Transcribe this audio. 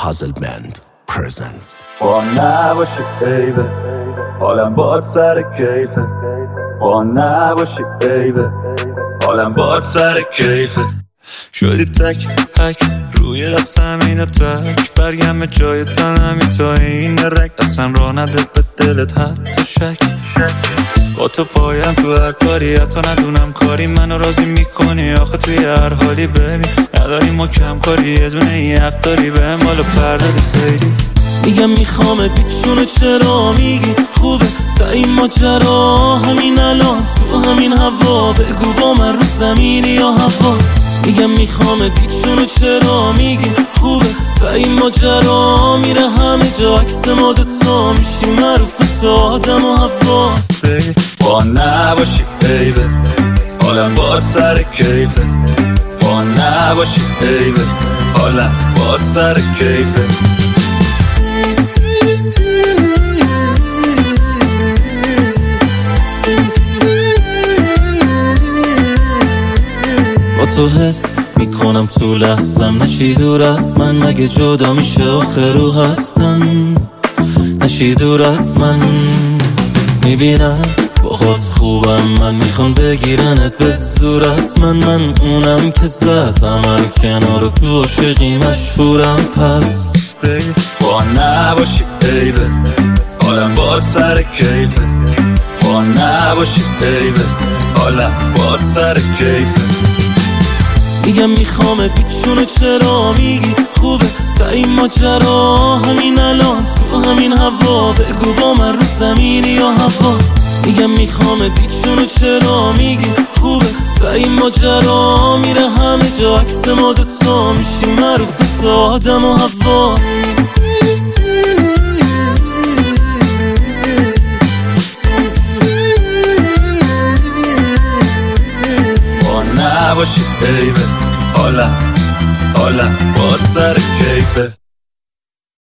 Puzzle Band presents. با نباشی بیبه حالم باد سر کیفه. با نباشی بیبه حالم باد سر کیفه. شدی تک هک روی دستم اینو تک برگم جای تنمی تا این رک اصلا را نده به دلت حتی شک. با تو پایم تو هر کاری حتی ندونم کاری منو راضی میکنی آخه توی هر حالی ببین نداری ما کم کاری یه دونه یه حق داری بهم بالا پردادی خیلی. میگم میخوامت بیچونه چرا میگی خوبه تا این ماجرا همین الان تو همین هوا بگو با من رو زمینی یا هوا. میگم میخوامت بیچونه چرا میگی خوبه تا این ماجرا میره همه جا عکس ما دوتا میشیم معروف مثل آدم و هوا. با نباشی بیبه حالم باد سر کیفه. با نباشی بیبه حالم باد سر کیفه. با تو حس میکنم تو لحظم نشی دور از من مگه جدا میشه آخر رو هستن نشی دور از من. میبینم باهات خوبم من میخوام بگیرنت به زور از من اونم که زد همه کنار تو عاشقی مشهورم پس با نباشی بیبه حالم باد سر کیفه. با نباشی بیبه حالم باد سر کیفه. میگم میخوامت بیچونه چرا میگی خوبه تا این ماجرا همین الان تو همین هوا بگو با من رو زمینی یا هوا. میگم میخوامت بیچونه چرا میگی خوبه تا این ماجرا میره همه جا عکس ما دوتا میشیم معروف مثل آدم و هوا. نباشی بیبه حالم باد سر کیفه.